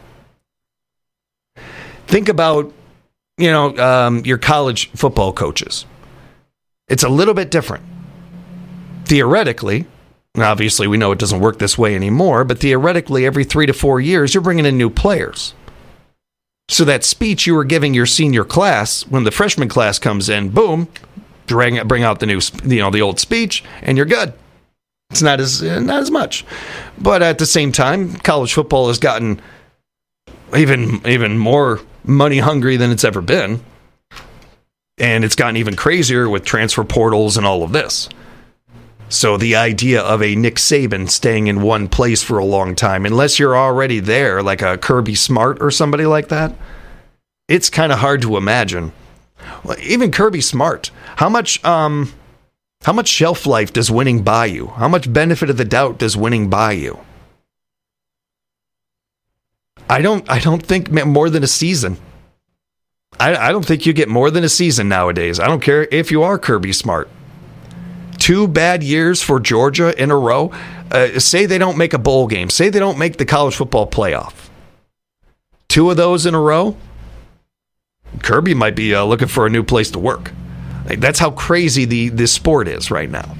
Think about, your college football coaches. It's a little bit different. Theoretically, obviously we know it doesn't work this way anymore, but theoretically every 3 to 4 years you're bringing in new players. So that speech you were giving your senior class, when the freshman class comes in, boom, bring out the new, the old speech, and you're good. It's not as much. But at the same time, college football has gotten even more money hungry than it's ever been. And it's gotten even crazier with transfer portals and all of this. So the idea of a Nick Saban staying in one place for a long time, unless you're already there, like a Kirby Smart or somebody like that, it's kind of hard to imagine. Well, even Kirby Smart, how much shelf life does winning buy you? How much benefit of the doubt does winning buy you? I don't think more than a season. I don't think you get more than a season nowadays. I don't care if you are Kirby Smart. 2 bad years for Georgia in a row. Say they don't make a bowl game. Say they don't make the college football playoff. 2 of those in a row. Kirby might be looking for a new place to work. That's how crazy this sport is right now.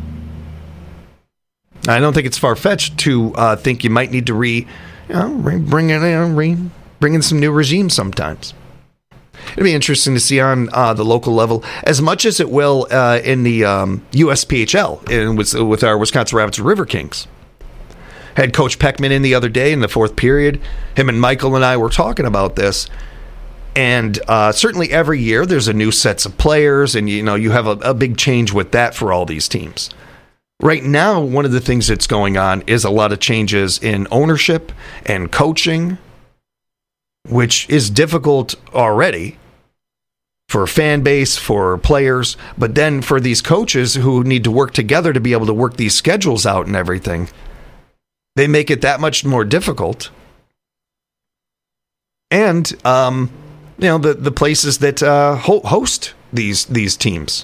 I don't think it's far-fetched to think you might need to bring in some new regimes sometimes. It'll be interesting to see on the local level, as much as it will in the USPHL and with our Wisconsin Rapids River Kings. Had Coach Peckman in the other day in the 4th period. Him and Michael and I were talking about this. And certainly every year there's a new sets of players, and you have a big change with that for all these teams. Right now, one of the things that's going on is a lot of changes in ownership and coaching, which is difficult already for a fan base, for players, but then for these coaches who need to work together to be able to work these schedules out and everything, they make it that much more difficult. And the places that host these teams.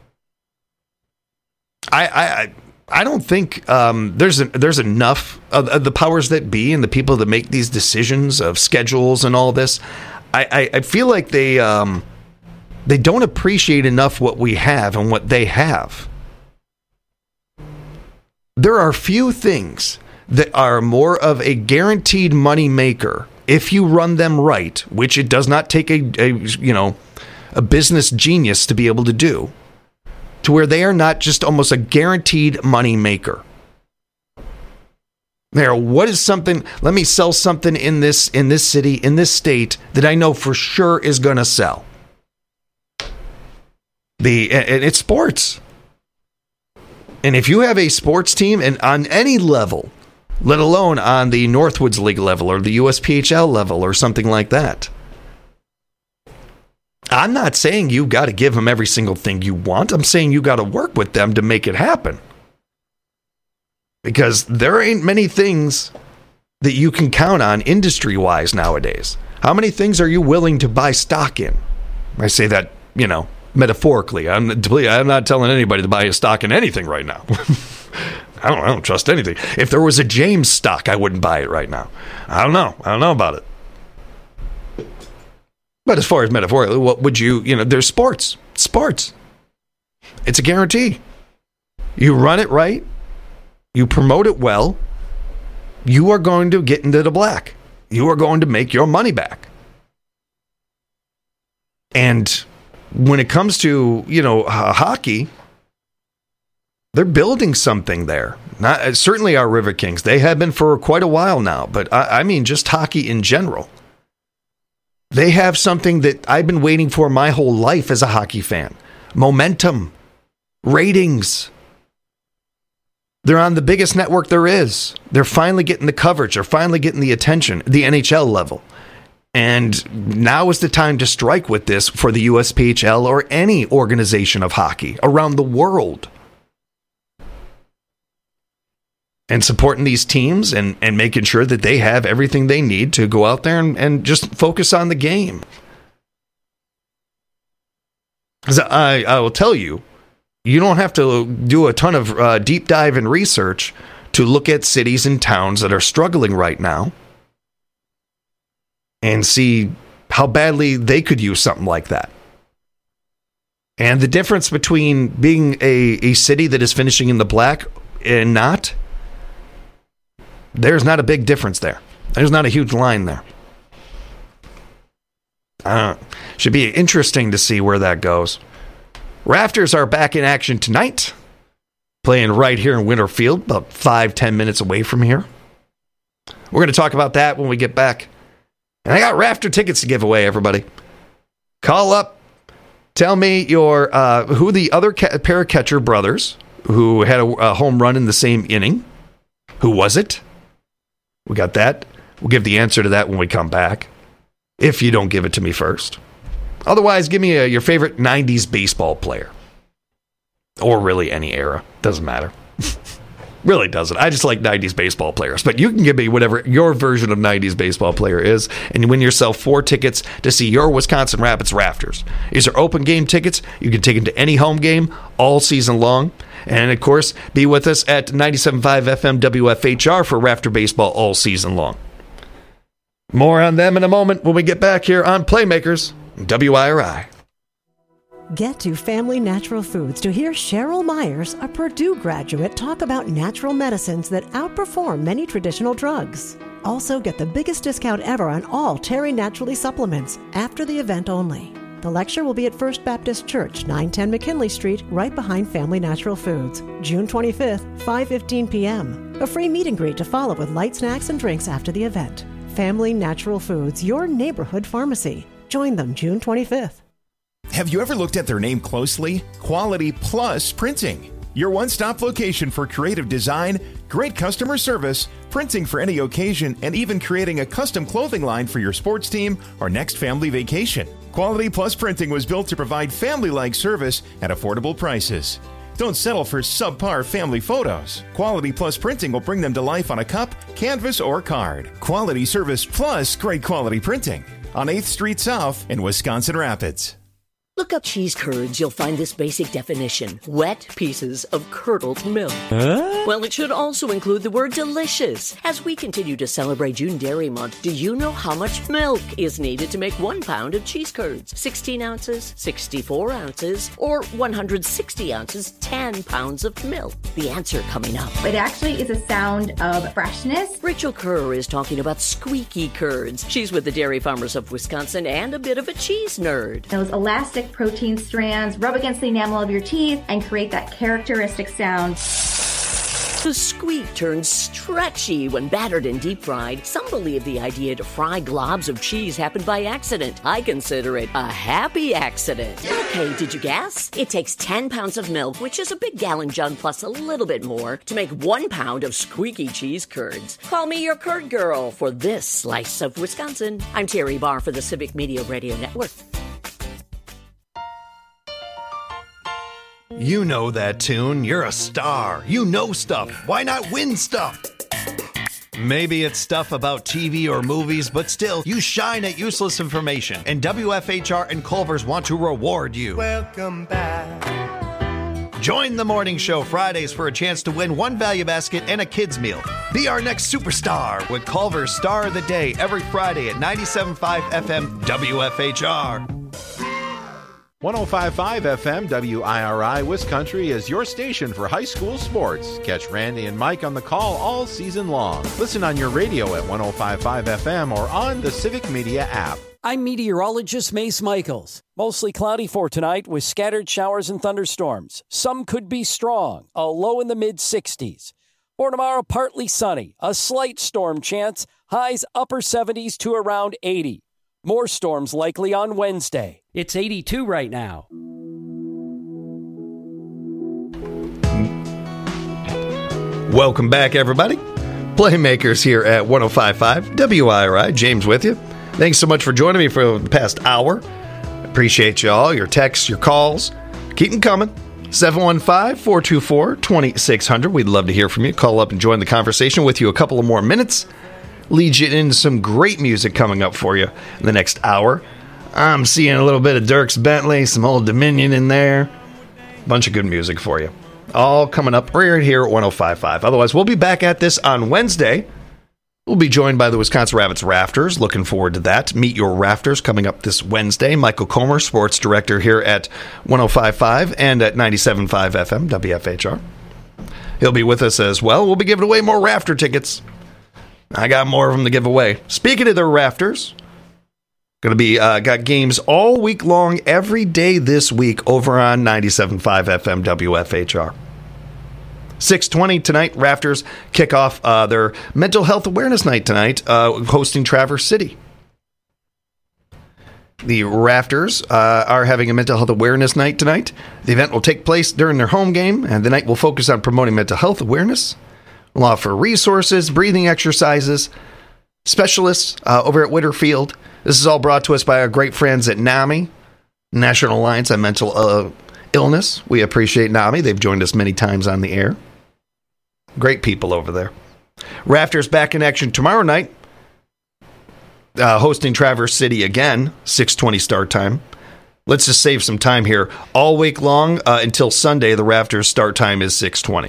I don't think there's enough of the powers that be and the people that make these decisions of schedules and all this. I feel like they don't appreciate enough what we have and what they have. There are few things that are more of a guaranteed money maker if you run them right, which it does not take a business genius to be able to do, to where they are not just almost a guaranteed money maker. There, what is something? Let me sell something in this city, in this state that I know for sure is going to sell. It's sports. And if you have a sports team, and on any level, let alone on the Northwoods League level or the USPHL level or something like that, I'm not saying you got to give them every single thing you want. I'm saying you got to work with them to make it happen. Because there ain't many things that you can count on industry-wise nowadays. How many things are you willing to buy stock in? I say that, metaphorically. I'm not telling anybody to buy a stock in anything right now. I don't trust anything. If there was a James stock, I wouldn't buy it right now. I don't know about it. But as far as metaphorically, what would there's sports. It's a guarantee. You run it right. You promote it well. You are going to get into the black. You are going to make your money back. And when it comes to, hockey, they're building something there. Not certainly our River Kings. They have been for quite a while now. But I mean just hockey in general. They have something that I've been waiting for my whole life as a hockey fan. Momentum. Ratings. They're on the biggest network there is. They're finally getting the coverage. They're finally getting the attention, the NHL level. And now is the time to strike with this for the USPHL or any organization of hockey around the world. And supporting these teams and making sure that they have everything they need to go out there and just focus on the game. Because I will tell you, you don't have to do a ton of deep dive and research to look at cities and towns that are struggling right now and see how badly they could use something like that. And the difference between being a city that is finishing in the black and not, there's not a big difference there. There's not a huge line there. Should be interesting to see where that goes. Rafters are back in action tonight, playing right here in Winterfield, about 5-10 minutes away from here. We're going to talk about that when we get back. And I got Rafter tickets to give away, everybody. Call up. Tell me who the other pair of catcher brothers who had a home run in the same inning. Who was it? We got that. We'll give the answer to that when we come back, if you don't give it to me first. Otherwise, give me your favorite 90s baseball player. Or really any era. Doesn't matter. Really doesn't. I just like 90s baseball players. But you can give me whatever your version of 90s baseball player is, and you win yourself 4 tickets to see your Wisconsin Rapids Rafters. These are open game tickets. You can take them to any home game all season long. And, of course, be with us at 97.5 FM WFHR for Rafter Baseball all season long. More on them in a moment when we get back here on Playmakers WIRI. Get to Family Natural Foods to hear Cheryl Myers, a Purdue graduate, talk about natural medicines that outperform many traditional drugs. Also, get the biggest discount ever on all Terry Naturally supplements after the event only. The lecture will be at First Baptist Church, 910 McKinley Street, right behind Family Natural Foods, June 25th, 5:15 p.m. A free meet and greet to follow with light snacks and drinks after the event. Family Natural Foods, your neighborhood pharmacy. Join them June 25th. Have you ever looked at their name closely? Quality Plus Printing. Your one-stop location for creative design, great customer service, printing for any occasion, and even creating a custom clothing line for your sports team or next family vacation. Quality Plus Printing was built to provide family-like service at affordable prices. Don't settle for subpar family photos. Quality Plus Printing will bring them to life on a cup, canvas, or card. Quality service plus great quality printing. on 8th Street South in Wisconsin Rapids. Look up cheese curds, you'll find this basic definition. Wet pieces of curdled milk. Well, it should also include the word delicious. As we continue to celebrate June Dairy Month, do you know how much milk is needed to make 1 pound of cheese curds? 16 ounces, 64 ounces, or 160 ounces, 10 pounds of milk? The answer coming up. It actually is a sound of freshness. Rachel Kerr is talking about squeaky curds. She's with the Dairy Farmers of Wisconsin and a bit of a cheese nerd. Those elastic protein strands rub against the enamel of your teeth and create that characteristic sound. The squeak turns stretchy when battered and deep fried. Some believe the idea to fry globs of cheese happened by accident. I consider it a happy accident. Okay, did you guess? It takes 10 pounds of milk, which is a big gallon jug plus a little bit more, to make 1 pound of squeaky cheese curds. Call me your curd girl for this slice of Wisconsin. I'm Terry Barr for the Civic Media Radio Network. You know that tune. You're a star. You know stuff. Why not win stuff? Maybe it's stuff about TV or movies, but still, you shine at useless information. And WFHR and Culver's want to reward you. Welcome back. Join the morning show Fridays for a chance to win 1 value basket and a kid's meal. Be our next superstar with Culver's Star of the Day every Friday at 97.5 FM WFHR. 105.5 FM WIRI Wiscountry is your station for high school sports. Catch Randy and Mike on the call all season long. Listen on your radio at 105.5 FM or on the Civic Media app. I'm meteorologist Mace Michaels. Mostly cloudy for tonight with scattered showers and thunderstorms. Some could be strong, a low in the mid-60s. For tomorrow, partly sunny, a slight storm chance, highs upper 70s to around 80. More storms likely on Wednesday. It's 82 right now. Welcome back, everybody. Playmakers here at 105.5 WIRI. James with you. Thanks so much for joining me for the past hour. Appreciate you all, your texts, your calls. Keep them coming. 715-424-2600. We'd love to hear from you. Call up and join the conversation with you a couple of more minutes. Leads you into some great music coming up for you in the next hour. I'm seeing a little bit of Dierks Bentley, some Old Dominion in there. Bunch of good music for you. All coming up right here at 105.5. Otherwise, we'll be back at this on Wednesday. We'll be joined by the Wisconsin Rabbits Rafters. Looking forward to that. Meet Your Rafters coming up this Wednesday. Michael Comer, sports director here at 105.5 and at 97.5 FM, WFHR. He'll be with us as well. We'll be giving away more Rafter tickets. I got more of them to give away. Speaking of the Rafters, going to be got games all week long, every day this week over on 97.5 FM WFHR. 6:20 tonight, Rafters kick off their Mental Health Awareness Night tonight, hosting Traverse City. The Rafters are having a Mental Health Awareness Night tonight. The event will take place during their home game, and the night will focus on promoting mental health awareness. We'll offer resources, breathing exercises, specialists over at Whitterfield. This is all brought to us by our great friends at NAMI, National Alliance on Mental Illness. We appreciate NAMI. They've joined us many times on the air. Great people over there. Rafters back in action tomorrow night, hosting Traverse City again, 6:20 start time. Let's just save some time here. All week long until Sunday, the Rafters start time is 6:20.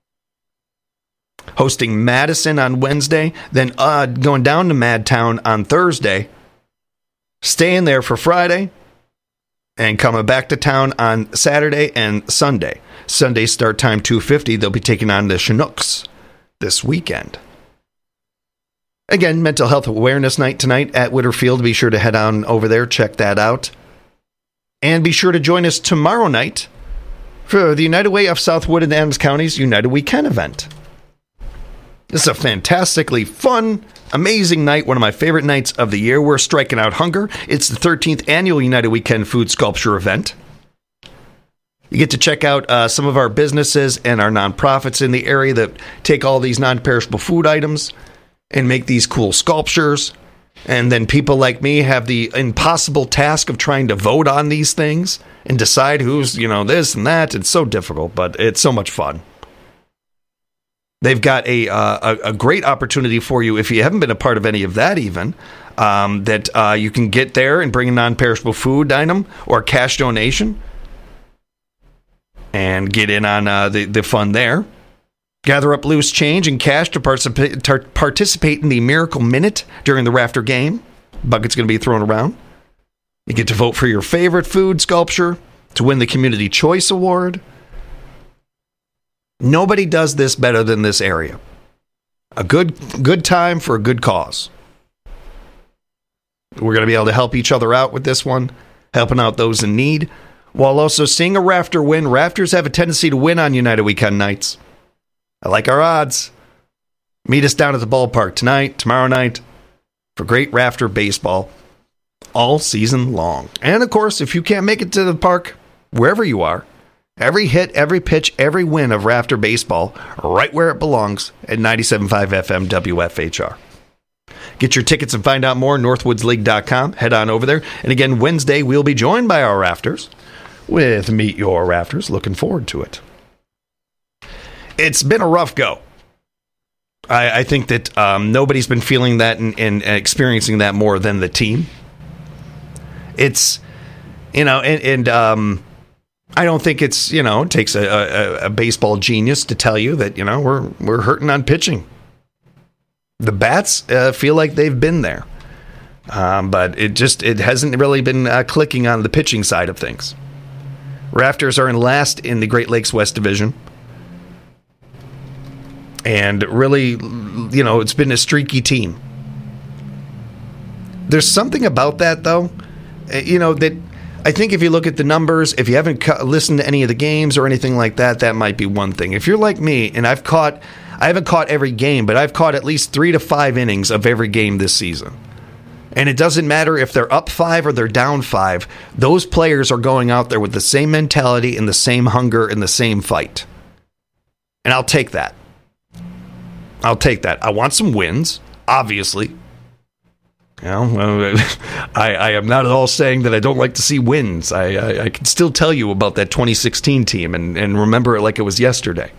Hosting Madison on Wednesday, then going down to Madtown on Thursday, staying there for Friday, and coming back to town on Saturday and Sunday. Sunday start time 2:50. They'll be taking on the Chinooks this weekend. Again, Mental Health Awareness Night tonight at Whitterfield. Be sure to head on over there, check that out. And be sure to join us tomorrow night for the United Way of Southwood and Adams County's United Weekend event. This is a fantastically fun, amazing night, one of my favorite nights of the year. We're striking out hunger. It's the 13th annual United Weekend Food Sculpture event. You get to check out some of our businesses and our nonprofits in the area that take all these non-perishable food items and make these cool sculptures. And then people like me have the impossible task of trying to vote on these things and decide who's, this and that. It's so difficult, but it's so much fun. They've got a great opportunity for you if you haven't been a part of any of that even, that you can get there and bring a non-perishable food item or cash donation and get in on the fun there. Gather up loose change and cash to participate in the Miracle Minute during the Rafter game. Bucket's going to be thrown around. You get to vote for your favorite food sculpture to win the Community Choice Award. Nobody does this better than this area. A good time for a good cause. We're going to be able to help each other out with this one, helping out those in need, while also seeing a Rafter win. Rafters have a tendency to win on United Weekend nights. I like our odds. Meet us down at the ballpark tonight, tomorrow night, for great Rafter baseball all season long. And, of course, if you can't make it to the park, wherever you are, every hit, every pitch, every win of Rafter baseball, right where it belongs at 97.5 FM WFHR. Get your tickets and find out more at northwoodsleague.com. Head on over there. And again, Wednesday, we'll be joined by our Rafters with Meet Your Rafters. Looking forward to it. It's been a rough go. I think that nobody's been feeling that and experiencing that more than the team. It's, I don't think it's, it takes a baseball genius to tell you that, we're hurting on pitching. The bats feel like they've been there. But it hasn't really been clicking on the pitching side of things. Rafters are in last in the Great Lakes West Division. And really, it's been a streaky team. There's something about that, though, that I think if you look at the numbers, if you haven't listened to any of the games or anything like that, that might be one thing. If you're like me, and I haven't caught every game, but I've caught at least 3 to 5 innings of every game this season. And it doesn't matter if they're up 5 or they're down 5. Those players are going out there with the same mentality and the same hunger and the same fight. And I'll take that. I want some wins, obviously. I am not at all saying that I don't like to see wins. I can still tell you about that 2016 team and remember it like it was yesterday.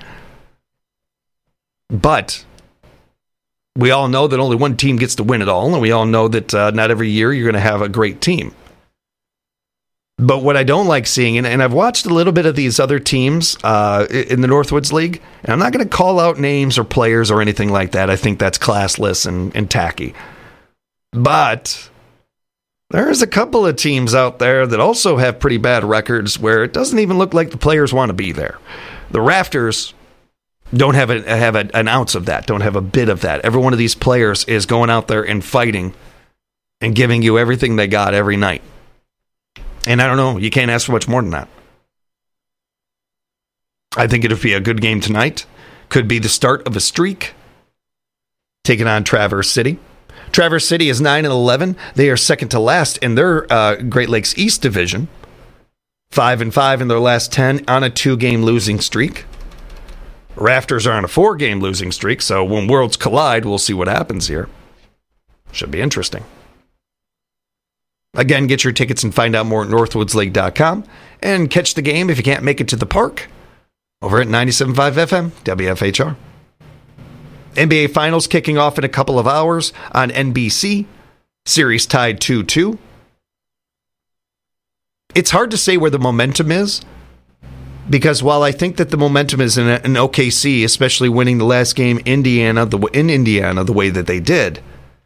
But we all know that only one team gets to win it all, and we all know that not every year you're going to have a great team. But what I don't like seeing, and I've watched a little bit of these other teams in the Northwoods League, and I'm not going to call out names or players or anything like that. I think that's classless and tacky. But there's a couple of teams out there that also have pretty bad records where it doesn't even look like the players want to be there. The Rafters don't have an ounce of that, don't have a bit of that. Every one of these players is going out there and fighting and giving you everything they got every night. And I don't know, you can't ask for much more than that. I think it'll be a good game tonight. Could be the start of a streak. Taking on Traverse City. Traverse City is 9-11. They are second to last in their Great Lakes East Division. 5-5 in their last 10 on a 2-game losing streak. Rafters are on a 4-game losing streak, so when worlds collide, we'll see what happens here. Should be interesting. Again, get your tickets and find out more at northwoodsleague.com and catch the game if you can't make it to the park over at 97.5 FM WFHR. NBA Finals kicking off in a couple of hours on NBC. Series tied 2-2. It's hard to say where the momentum is because while I think that the momentum is in OKC, especially winning the last game in Indiana the way that they did,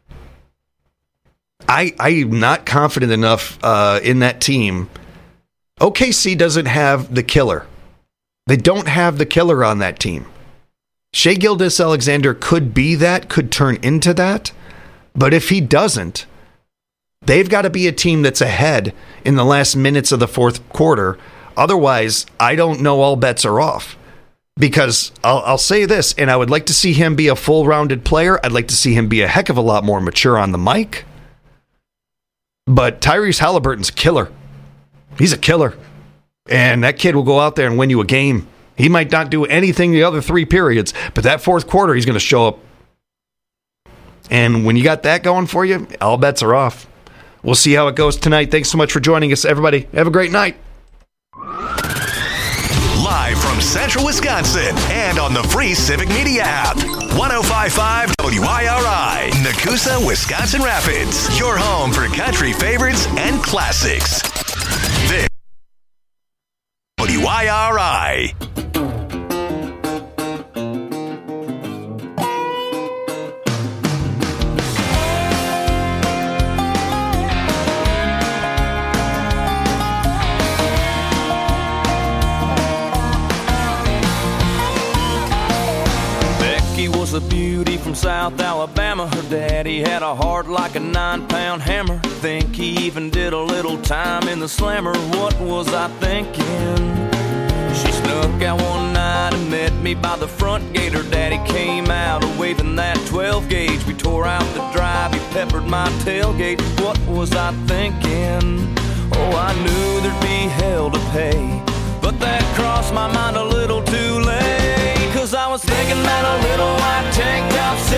I'm not confident enough in that team. OKC doesn't have the killer. They don't have the killer on that team. Shai Gilgeous-Alexander could be that, could turn into that. But if he doesn't, they've got to be a team that's ahead in the last minutes of the fourth quarter. Otherwise, I don't know, all bets are off. Because I'll say this, and I would like to see him be a full-rounded player. I'd like to see him be a heck of a lot more mature on the mic. But Tyrese Halliburton's a killer. He's a killer. And that kid will go out there and win you a game. He might not do anything the other 3 periods, but that fourth quarter, he's going to show up. And when you got that going for you, all bets are off. We'll see how it goes tonight. Thanks so much for joining us, everybody. Have a great night. Live from from Central Wisconsin and on the free Civic Media app. 105.5 WIRI, Nakusa, Wisconsin Rapids. Your home for country favorites and classics. This WIRI. Was a beauty from South Alabama. Her daddy had a heart like a 9-pound hammer. Think he even did a little time in the slammer. What was I thinking? She snuck out one night and met me by the front gate. Her daddy came out waving that 12 gauge. We tore out the drive, he peppered my tailgate. What was I thinking? Oh, I knew there'd be hell to pay, but that crossed my mind a little too late. 'Cause I was thinking that a little white tank top